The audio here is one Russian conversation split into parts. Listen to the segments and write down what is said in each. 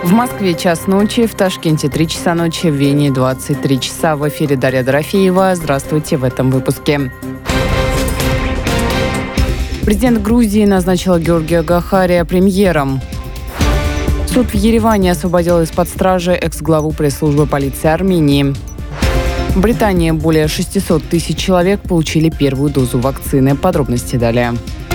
В Москве 1:00 ночи, в Ташкенте 3 часа ночи, в Вене 23 часа. В эфире Дарья Дорофеева. Здравствуйте в этом выпуске. Президент Грузии назначила Георгия Гахария премьером. Суд в Ереване освободил из-под стражи экс-главу пресс-службы полиции Армении. В Британии более 600 тысяч человек получили первую дозу вакцины. Подробности далее.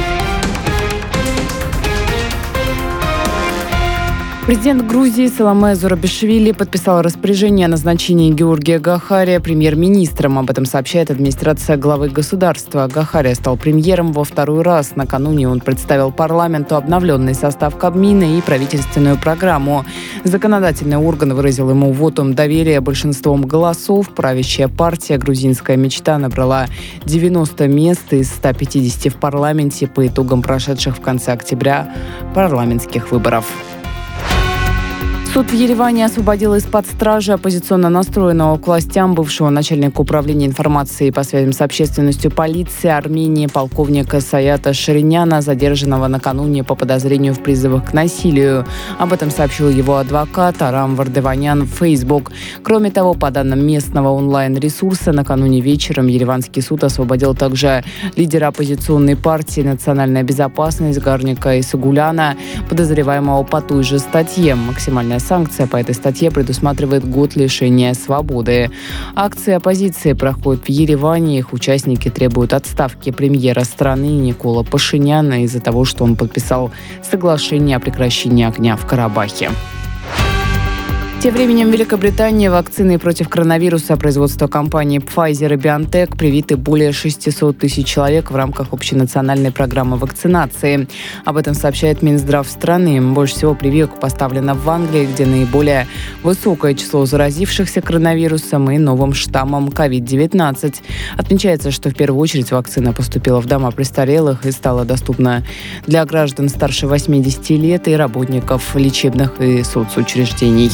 Президент Грузии Саломе Зурабишвили подписал распоряжение о назначении Георгия Гахария премьер-министром. Об этом сообщает администрация главы государства. Гахария стал премьером во второй раз. Накануне он представил парламенту обновленный состав Кабмина и правительственную программу. Законодательный орган выразил ему вотум доверия большинством голосов. Правящая партия «Грузинская мечта» набрала 90 мест из 150 в парламенте по итогам прошедших в конце октября парламентских выборов. Суд в Ереване освободил из-под стражи оппозиционно настроенного к властям бывшего начальника управления информацией по связям с общественностью полиции Армении полковника Саята Шириняна, задержанного накануне по подозрению в призывах к насилию. Об этом сообщил его адвокат Арам Вардеванян в Facebook. Кроме того, по данным местного онлайн-ресурса, накануне вечером ереванский суд освободил также лидера оппозиционной партии «Национальная безопасность» Гарника Исагуляна, подозреваемого по той же статье. Максимальная санкция по этой статье предусматривает год лишения свободы. Акции оппозиции проходят в Ереване. Их участники требуют отставки премьера страны Никола Пашиняна из-за того, что он подписал соглашение о прекращении огня в Карабахе. Тем временем в Великобритании вакцины против коронавируса производства компаний Pfizer и BioNTech привиты более 600 тысяч человек в рамках общенациональной программы вакцинации. Об этом сообщает Минздрав страны. Больше всего прививок поставлено в Англии, где наиболее высокое число заразившихся коронавирусом и новым штаммом COVID-19. Отмечается, что в первую очередь вакцина поступила в дома престарелых и стала доступна для граждан старше 80 лет и работников лечебных и соцучреждений.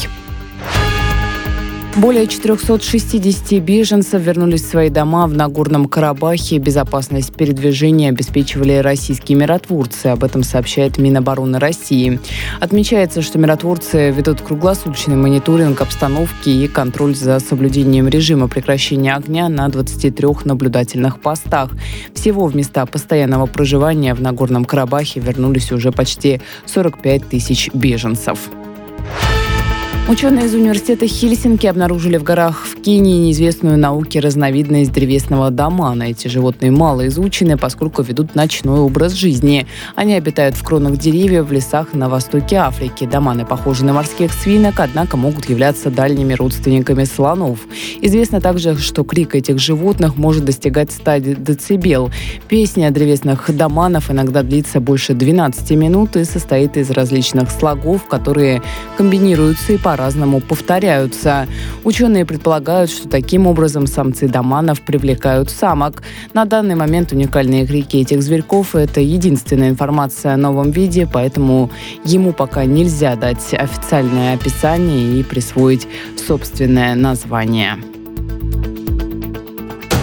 Более 460 беженцев вернулись в свои дома в Нагорном Карабахе. Безопасность передвижения обеспечивали российские миротворцы. Об этом сообщает Минобороны России. Отмечается, что миротворцы ведут круглосуточный мониторинг обстановки и контроль за соблюдением режима прекращения огня на 23 наблюдательных постах. Всего в места постоянного проживания в Нагорном Карабахе вернулись уже почти 45 тысяч беженцев. Ученые из университета Хельсинки обнаружили в горах в Кении неизвестную науке разновидность древесного домана. Эти животные мало изучены, поскольку ведут ночной образ жизни. Они обитают в кронах деревьев в лесах на востоке Африки. Доманы похожи на морских свинок, однако могут являться дальними родственниками слонов. Известно также, что крик этих животных может достигать 100 децибел. Песня древесных доманов иногда длится больше 12 минут и состоит из различных слогов, которые комбинируются и по-разному повторяются. Ученые предполагают, что таким образом самцы доманов привлекают самок. На данный момент уникальные крики этих зверьков – это единственная информация о новом виде, поэтому ему пока нельзя дать официальное описание и присвоить собственное название.